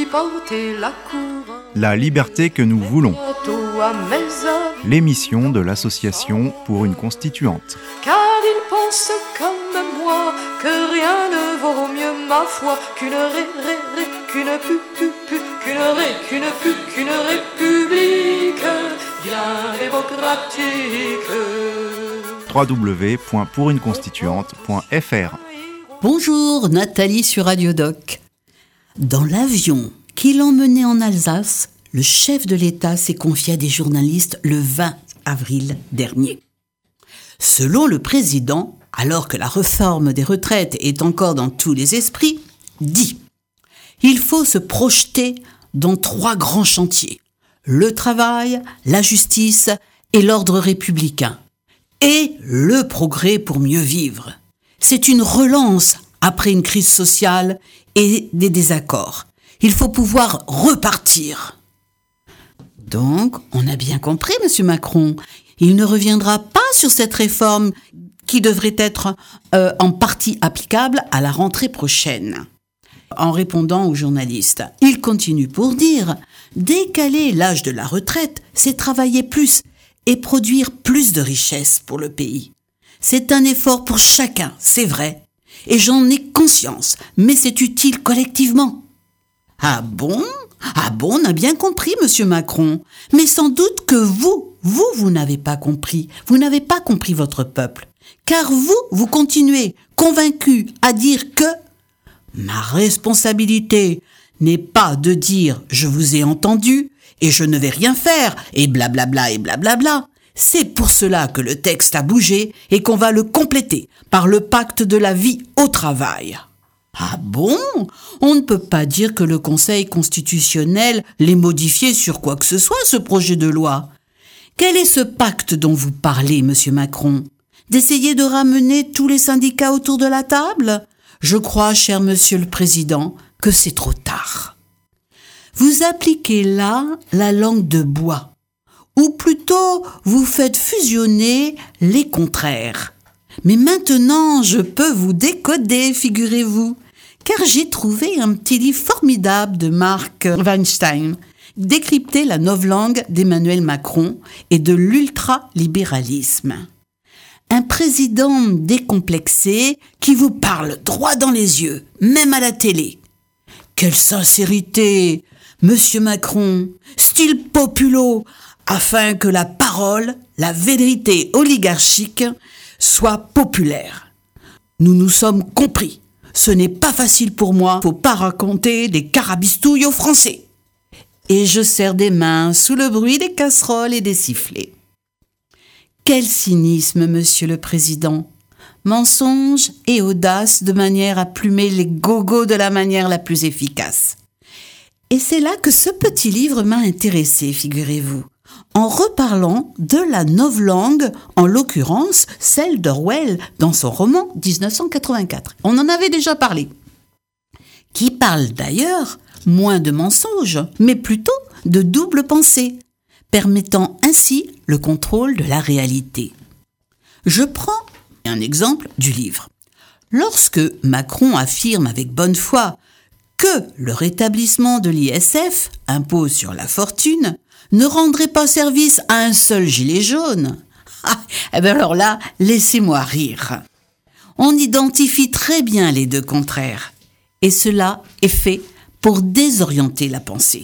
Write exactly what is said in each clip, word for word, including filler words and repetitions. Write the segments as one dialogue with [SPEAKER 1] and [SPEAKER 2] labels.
[SPEAKER 1] porter la couronne.
[SPEAKER 2] La liberté que nous voulons. L'émission de l'association pour une constituante.
[SPEAKER 1] Car ils pensent comme moi que rien ne vaut mieux ma foi qu'une ré, ré, ré, qu'une pu, pu, pu, qu'une ré, qu'une pu, qu'une république bien démocratique.
[SPEAKER 2] w w w point pour une constituante point f r.
[SPEAKER 3] Bonjour, Nathalie sur Radio Doc. Dans l'avion qui l'emmenait en Alsace, le chef de l'État s'est confié à des journalistes le vingt avril dernier. Selon le président, alors que la réforme des retraites est encore dans tous les esprits, dit « Il faut se projeter dans trois grands chantiers, le travail, la justice et l'ordre républicain, et le progrès pour mieux vivre. C'est une relance après une crise sociale et des désaccords. Il faut pouvoir repartir. » Donc, on a bien compris, Monsieur Macron. Il ne reviendra pas sur cette réforme qui devrait être euh, en partie applicable à la rentrée prochaine. En répondant aux journalistes, il continue pour dire « Décaler l'âge de la retraite, c'est travailler plus et produire plus de richesses pour le pays. C'est un effort pour chacun, c'est vrai, et j'en ai conscience, mais c'est utile collectivement. » Ah bon ? Ah bon, on a bien compris, Monsieur Macron. Mais sans doute que vous, vous, vous n'avez pas compris. Vous n'avez pas compris votre peuple. Car vous, vous continuez, convaincus, à dire que ma responsabilité n'est pas de dire « je vous ai entendu et je ne vais rien faire » et blablabla et blablabla. C'est pour cela que le texte a bougé et qu'on va le compléter par le pacte de la vie au travail. Ah bon ? On ne peut pas dire que le Conseil constitutionnel l'ait modifié sur quoi que ce soit, ce projet de loi. Quel est ce pacte dont vous parlez, Monsieur Macron ? D'essayer de ramener tous les syndicats autour de la table ? Je crois, cher Monsieur le Président, que c'est trop tard. Vous appliquez là la langue de bois, ou plutôt vous faites fusionner les contraires. Mais maintenant, je peux vous décoder, figurez-vous. Car j'ai trouvé un petit livre formidable de Mark Weinstein, décrypter la novlangue d'Emmanuel Macron et de l'ultralibéralisme. Un président décomplexé qui vous parle droit dans les yeux, même à la télé. Quelle sincérité, Monsieur Macron, style populo, afin que la parole, la vérité oligarchique, soit populaire. Nous nous sommes compris. Ce n'est pas facile pour moi, faut pas raconter des carabistouilles aux Français. Et je serre des mains sous le bruit des casseroles et des sifflets. Quel cynisme, Monsieur le Président. Mensonge et audace de manière à plumer les gogos de la manière la plus efficace. Et c'est là que ce petit livre m'a intéressé, figurez-vous, en reparlant de la novlangue, en l'occurrence celle d'Orwell dans son roman dix-neuf cent quatre-vingt-quatre. On en avait déjà parlé. Qui parle d'ailleurs moins de mensonges, mais plutôt de double pensée, permettant ainsi le contrôle de la réalité. Je prends un exemple du livre. Lorsque Macron affirme avec bonne foi que le rétablissement de l'I S F, impôt sur la fortune, ne rendrait pas service à un seul gilet jaune. Ah, eh bien alors là, laissez-moi rire. On identifie très bien les deux contraires, et cela est fait pour désorienter la pensée.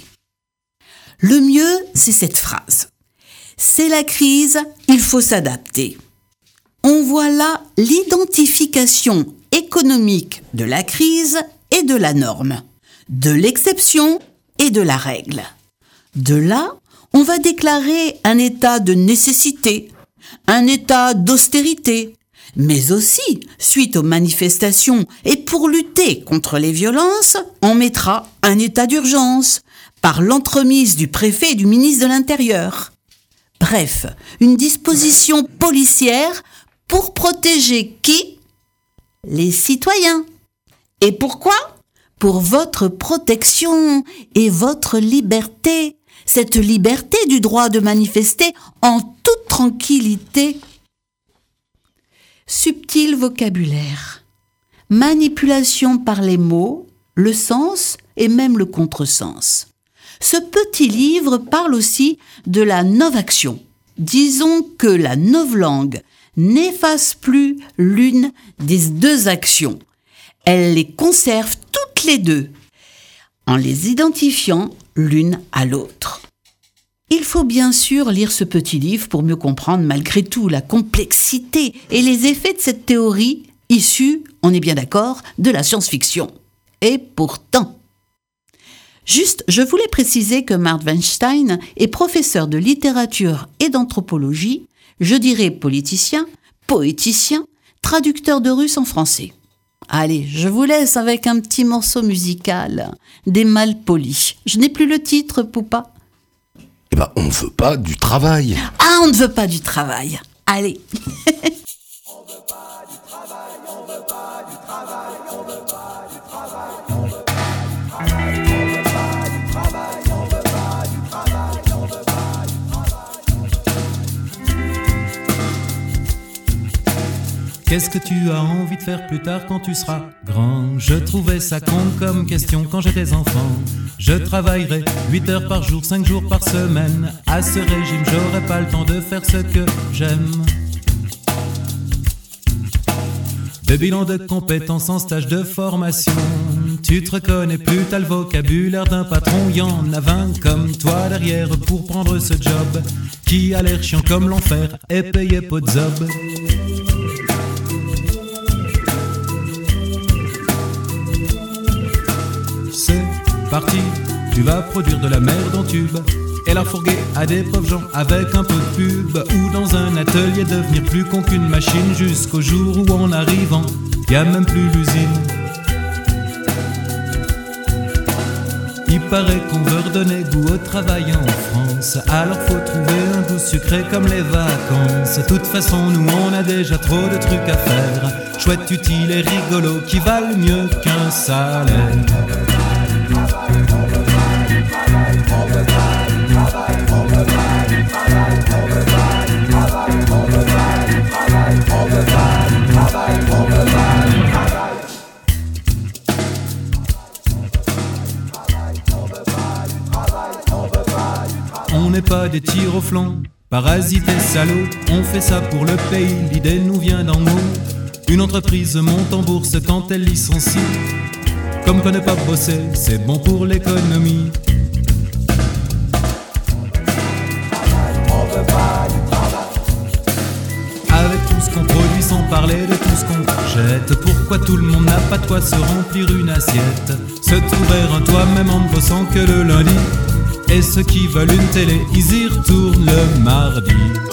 [SPEAKER 3] Le mieux, c'est cette phrase. C'est la crise, il faut s'adapter. On voit là l'identification économique de la crise et de la norme, de l'exception et de la règle. De là, on va déclarer un état de nécessité, un état d'austérité, mais aussi, suite aux manifestations et pour lutter contre les violences, on mettra un état d'urgence par l'entremise du préfet et du ministre de l'Intérieur. Bref, une disposition policière pour protéger qui ? Les citoyens. Et pourquoi ? Pour votre protection et votre liberté. Cette liberté du droit de manifester en toute tranquillité. Subtil vocabulaire. Manipulation par les mots, le sens et même le contresens. Ce petit livre parle aussi de la novaction. Disons que la novlangue n'efface plus l'une des deux actions. Elle les conserve toutes les deux, en les identifiant l'une à l'autre. Il faut bien sûr lire ce petit livre pour mieux comprendre malgré tout la complexité et les effets de cette théorie issue, on est bien d'accord, de la science-fiction. Et pourtant, juste, je voulais préciser que Mart Weinstein est professeur de littérature et d'anthropologie, je dirais politicien, poéticien, traducteur de russe en français. Allez, je vous laisse avec un petit morceau musical, des Malpolis. Je n'ai plus le titre, Poupa.
[SPEAKER 4] Eh ben, on ne veut pas du travail.
[SPEAKER 3] Ah, on ne veut pas du travail. Allez.
[SPEAKER 5] On veut pas du travail, on veut pas du travail, on veut pas du travail, on veut pas du travail, on veut pas du travail, on veut pas du travail, on veut pas du travail.
[SPEAKER 6] Qu'est-ce que tu as envie de faire plus tard quand tu seras grand? Je trouvais ça con comme question quand j'étais enfant. Je travaillerai huit heures par jour, cinq jours par semaine. À ce régime, j'aurai pas le temps de faire ce que j'aime. De bilan de compétences en stage de formation. Tu te reconnais plus, t'as le vocabulaire d'un patron. Y'en a vingt comme toi derrière pour prendre ce job qui a l'air chiant comme l'enfer et payé pot de zob. C'est parti, tu vas produire de la merde en tube et la fourguer à des pauvres gens avec un peu de pub, ou dans un atelier devenir plus con qu'une machine, jusqu'au jour où en arrivant y a même plus l'usine. Il paraît qu'on veut redonner goût au travail en France, alors faut trouver un goût sucré comme les vacances. De toute façon nous on a déjà trop de trucs à faire, chouette, utile et rigolo qui valent mieux qu'un salaire. On n'est pas des tirs au flanc, parasites et salauds, on fait ça pour le pays, l'idée nous vient d'en haut. Une entreprise monte en bourse quand elle licencie, comme qu'on n'est pas bossé, c'est bon pour l'économie. Avec tout ce qu'on produit sans parler de tout ce qu'on jette, pourquoi tout le monde n'a pas de quoi se remplir une assiette, se trouver un toit même en ne bossant que le lundi, et ceux qui veulent une télé, ils y retournent le mardi.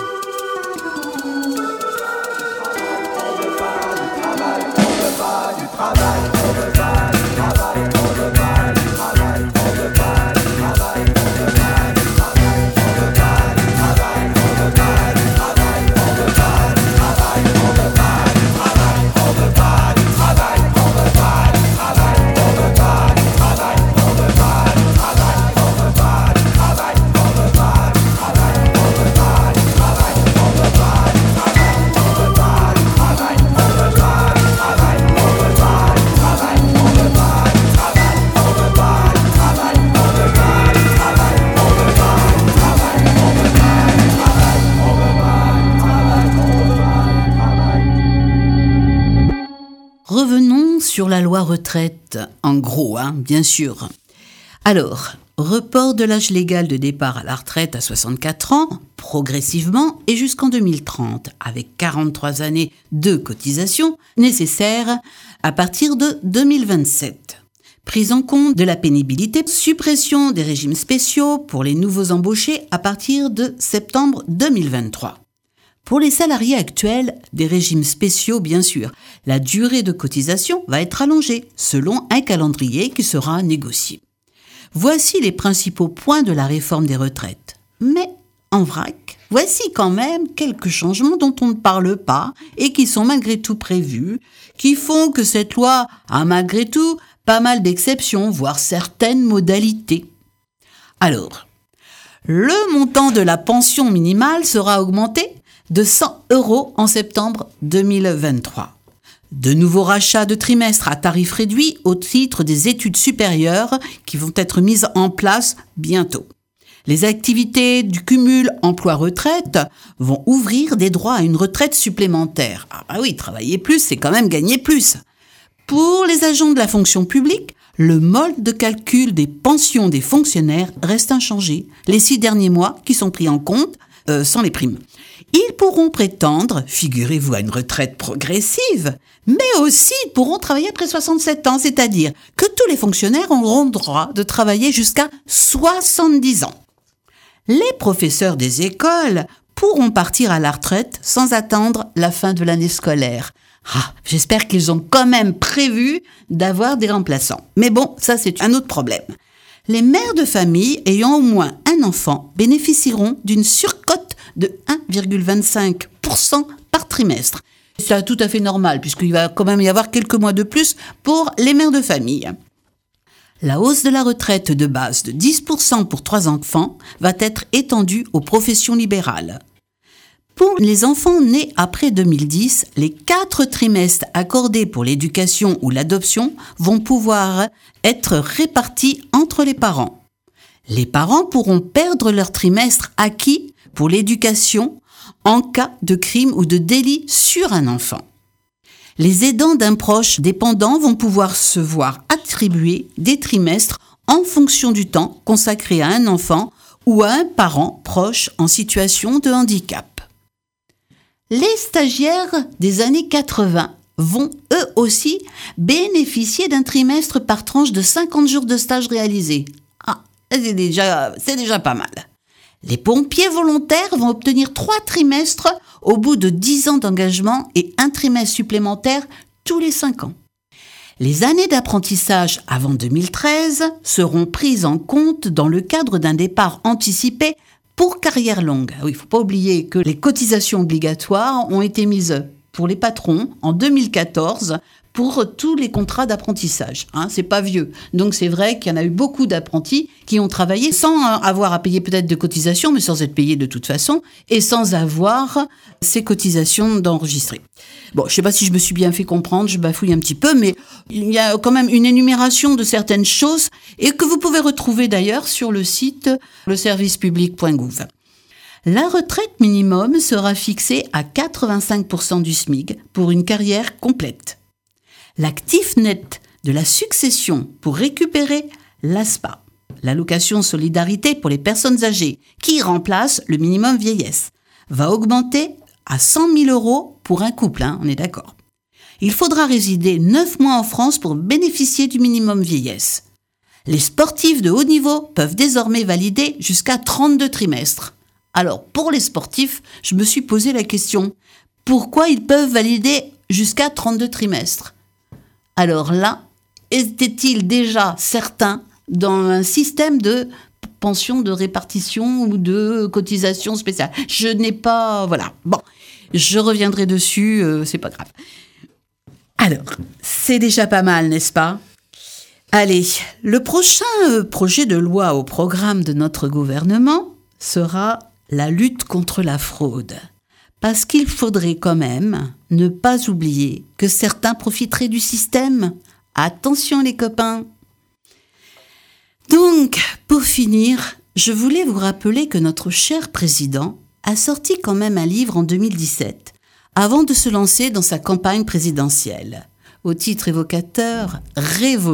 [SPEAKER 3] Revenons sur la loi retraite, en gros, hein, bien sûr. Alors, report de l'âge légal de départ à la retraite à soixante-quatre ans, progressivement, et jusqu'en deux mille trente, avec quarante-trois années de cotisation nécessaires à partir de deux mille vingt-sept. Prise en compte de la pénibilité, suppression des régimes spéciaux pour les nouveaux embauchés à partir de septembre deux mille vingt-trois. Pour les salariés actuels, des régimes spéciaux bien sûr, la durée de cotisation va être allongée selon un calendrier qui sera négocié. Voici les principaux points de la réforme des retraites. Mais en vrac, voici quand même quelques changements dont on ne parle pas et qui sont malgré tout prévus, qui font que cette loi a malgré tout pas mal d'exceptions, voire certaines modalités. Alors, le montant de la pension minimale sera augmenté de cent euros en septembre deux mille vingt-trois. De nouveaux rachats de trimestres à tarif réduit au titre des études supérieures qui vont être mises en place bientôt. Les activités du cumul emploi-retraite vont ouvrir des droits à une retraite supplémentaire. Ah bah oui, travailler plus, c'est quand même gagner plus. Pour les agents de la fonction publique, le mode de calcul des pensions des fonctionnaires reste inchangé. Les six derniers mois qui sont pris en compte euh, sans les primes. Ils pourront prétendre, figurez-vous, à une retraite progressive, mais aussi ils pourront travailler après soixante-sept ans, c'est-à-dire que tous les fonctionnaires auront le droit de travailler jusqu'à soixante-dix ans. Les professeurs des écoles pourront partir à la retraite sans attendre la fin de l'année scolaire. Ah, j'espère qu'ils ont quand même prévu d'avoir des remplaçants. Mais bon, ça c'est un autre problème. Les mères de famille ayant au moins un enfant bénéficieront d'une surcote de un virgule vingt-cinq pour cent par trimestre. C'est tout à fait normal puisqu'il va quand même y avoir quelques mois de plus pour les mères de famille. La hausse de la retraite de base de dix pour cent pour trois enfants va être étendue aux professions libérales. Pour les enfants nés après deux mille dix, les quatre trimestres accordés pour l'éducation ou l'adoption vont pouvoir être répartis entre les parents. Les parents pourront perdre leur trimestre acquis pour l'éducation en cas de crime ou de délit sur un enfant. Les aidants d'un proche dépendant vont pouvoir se voir attribuer des trimestres en fonction du temps consacré à un enfant ou à un parent proche en situation de handicap. Les stagiaires des années quatre-vingts vont eux aussi bénéficier d'un trimestre par tranche de cinquante jours de stage réalisés. Ah, c'est déjà, c'est déjà pas mal. Les pompiers volontaires vont obtenir trois trimestres au bout de dix ans d'engagement et un trimestre supplémentaire tous les cinq ans. Les années d'apprentissage avant deux mille treize seront prises en compte dans le cadre d'un départ anticipé pour carrière longue. Oui, il ne faut pas oublier que les cotisations obligatoires ont été mises pour les patrons en deux mille quatorze pour tous les contrats d'apprentissage. Hein, c'est pas vieux. Donc c'est vrai qu'il y en a eu beaucoup d'apprentis qui ont travaillé sans avoir à payer peut-être de cotisations, mais sans être payés de toute façon, et sans avoir ces cotisations d'enregistrer. Bon, je sais pas si je me suis bien fait comprendre, je bafouille un petit peu, mais il y a quand même une énumération de certaines choses et que vous pouvez retrouver d'ailleurs sur le site le service public point gouv. La retraite minimum sera fixée à quatre-vingt-cinq pour cent du SMIC pour une carrière complète. L'actif net de la succession pour récupérer l'A S P A, l'allocation solidarité pour les personnes âgées, qui remplace le minimum vieillesse, va augmenter à cent mille euros pour un couple, hein, on est d'accord. Il faudra résider neuf mois en France pour bénéficier du minimum vieillesse. Les sportifs de haut niveau peuvent désormais valider jusqu'à trente-deux trimestres. Alors, pour les sportifs, je me suis posé la question, pourquoi ils peuvent valider jusqu'à trente-deux trimestres ? Alors là, étaient-ils déjà certains dans un système de pension de répartition ou de cotisation spéciale ? Je n'ai pas... Voilà. Bon, je reviendrai dessus, euh, c'est pas grave. Alors, c'est déjà pas mal, n'est-ce pas ? Allez, le prochain euh, projet de loi au programme de notre gouvernement sera la lutte contre la fraude. Parce qu'il faudrait quand même ne pas oublier que certains profiteraient du système. Attention les copains. Donc, pour finir, je voulais vous rappeler que notre cher président a sorti quand même un livre en deux mille dix-sept, avant de se lancer dans sa campagne présidentielle, au titre évocateur « Révolution ».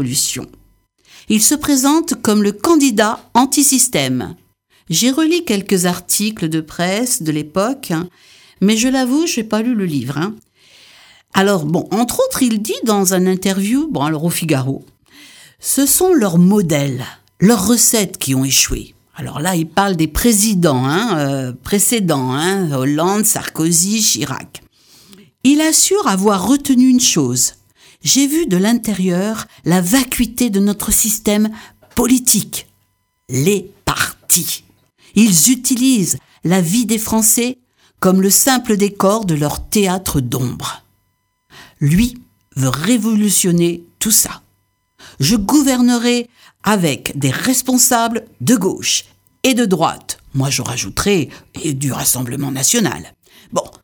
[SPEAKER 3] Il se présente comme le candidat anti-système. J'ai relu quelques articles de presse de l'époque, mais je l'avoue, je n'ai pas lu le livre. Hein. Alors, bon, entre autres, il dit dans un interview, bon, alors au Figaro, ce sont leurs modèles, leurs recettes qui ont échoué. Alors là, il parle des présidents hein, euh, précédents, hein, Hollande, Sarkozy, Chirac. Il assure avoir retenu une chose. J'ai vu de l'intérieur la vacuité de notre système politique. Les partis. Ils utilisent la vie des Français comme le simple décor de leur théâtre d'ombre. Lui veut révolutionner tout ça. Je gouvernerai avec des responsables de gauche et de droite. Moi, je rajouterai et du Rassemblement national. Bon,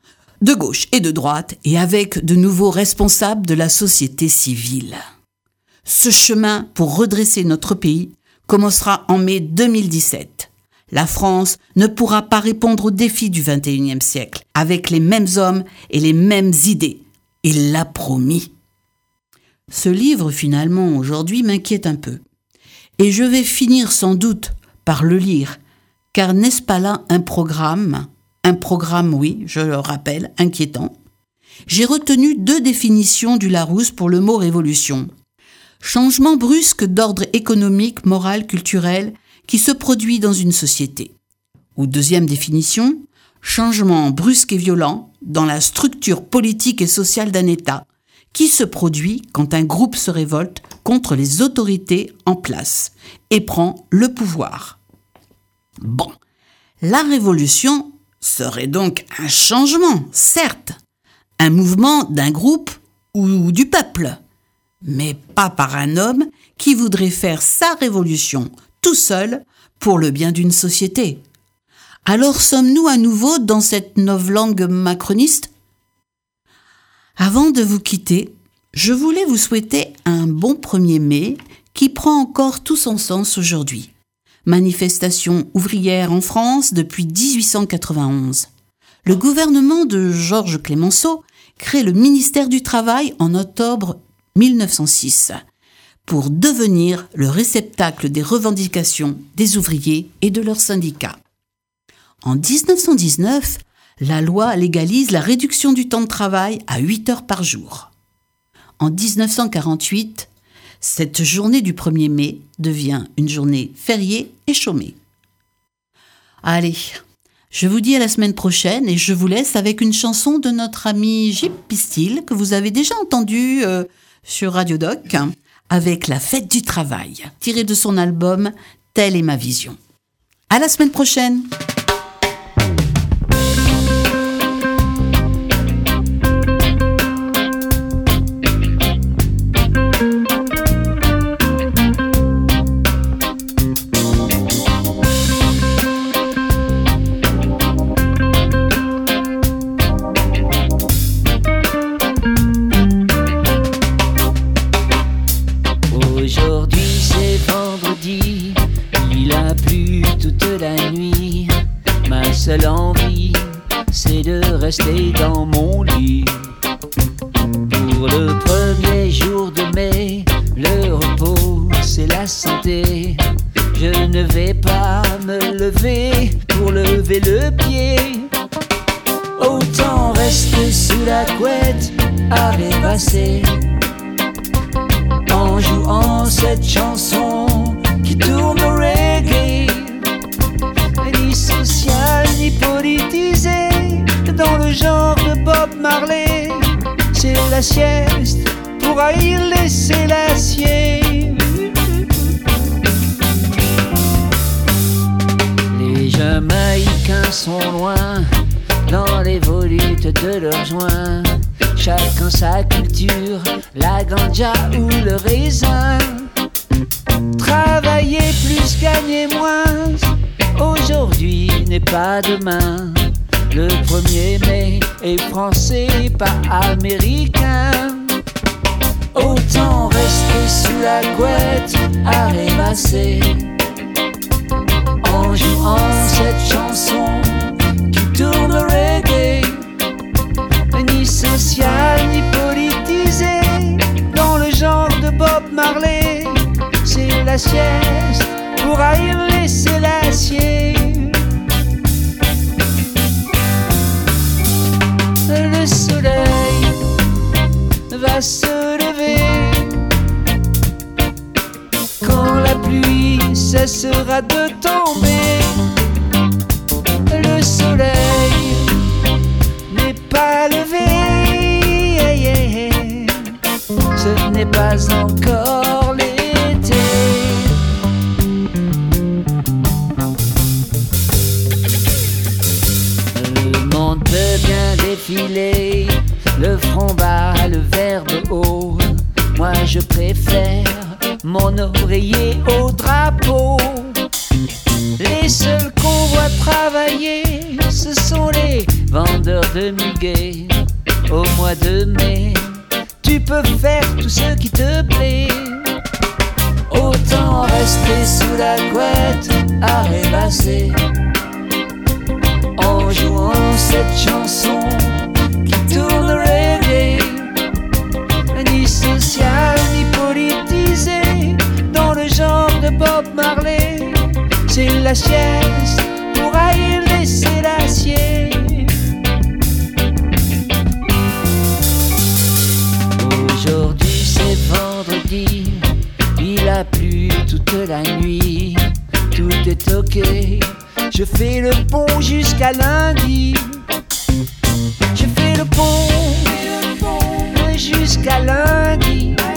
[SPEAKER 3] de gauche et de droite, et avec de nouveaux responsables de la société civile. Ce chemin pour redresser notre pays commencera en mai deux mille dix-sept. La France ne pourra pas répondre aux défis du vingt et unième siècle avec les mêmes hommes et les mêmes idées. Il l'a promis. Ce livre, finalement, aujourd'hui, m'inquiète un peu. Et je vais finir sans doute par le lire, car n'est-ce pas là un programme, un programme, oui, je le rappelle, inquiétant. J'ai retenu deux définitions du Larousse pour le mot révolution. Changement brusque d'ordre économique, moral, culturel, qui se produit dans une société. Ou deuxième définition, changement brusque et violent dans la structure politique et sociale d'un État, qui se produit quand un groupe se révolte contre les autorités en place et prend le pouvoir. Bon, la révolution serait donc un changement, certes, un mouvement d'un groupe ou du peuple, mais pas par un homme qui voudrait faire sa révolution tout seul pour le bien d'une société. Alors sommes-nous à nouveau dans cette novlangue macroniste ? Avant de vous quitter, je voulais vous souhaiter un bon premier mai qui prend encore tout son sens aujourd'hui. Manifestation ouvrière en France depuis dix-huit cent quatre-vingt-onze. Le gouvernement de Georges Clemenceau crée le ministère du Travail en octobre mille neuf cent six pour devenir le réceptacle des revendications des ouvriers et de leurs syndicats. En dix-neuf cent dix-neuf, la loi légalise la réduction du temps de travail à huit heures par jour. En dix-neuf cent quarante-huit, cette journée du premier mai devient une journée fériée et chômée. Allez, je vous dis à la semaine prochaine et je vous laisse avec une chanson de notre ami Gilles Pistil que vous avez déjà entendue euh, sur Radio Doc avec La Fête du Travail, tirée de son album Telle est ma vision. À la semaine prochaine.
[SPEAKER 7] Seule envie, c'est de rester dans mon lit. Pour le premier jour de mai, le repos, c'est la santé. Je ne vais pas me lever pour lever le pied. Autant rester sous la couette à rêvasser en jouant cette chanson qui tourne au reggae. Ni social ni politisé, dans le genre de Bob Marley. C'est la sieste pour haïr les Sélassiés. Les Jamaïcains sont loin dans les volutes de leurs joints. Chacun sa culture, la ganja ou le raisin. Travailler plus, gagner moins, aujourd'hui n'est pas demain. Le premier mai est français, pas américain. Autant rester sous la couette à rêvasser en jouant cette chanson qui tourne le reggae. Ni social ni politisé, dans le genre de Bob Marley. C'est la sieste pour haïr les Sélassiés. Le soleil va se lever quand la pluie cessera de tomber. Le soleil n'est pas levé, ce n'est pas encore l'été. Le monde peut bien défiler, le front bas, le verbe haut. Moi je préfère mon oreiller au drapeau. Les seuls qu'on voit travailler, ce sont les vendeurs vendeur de muguet. Au mois de mai, tu peux faire tout ce qui te plaît. Autant rester sous la couette à rêvasser en jouant cette chanson qui tourne reggae. Ni social ni politisé, dans le genre de Bob Marley. C'est la sieste pour y laisser l'acier. Aujourd'hui c'est vendredi, il a plu toute la nuit. Tout est ok, je fais le pont jusqu'à lundi. Je fais le pont jusqu'à lundi.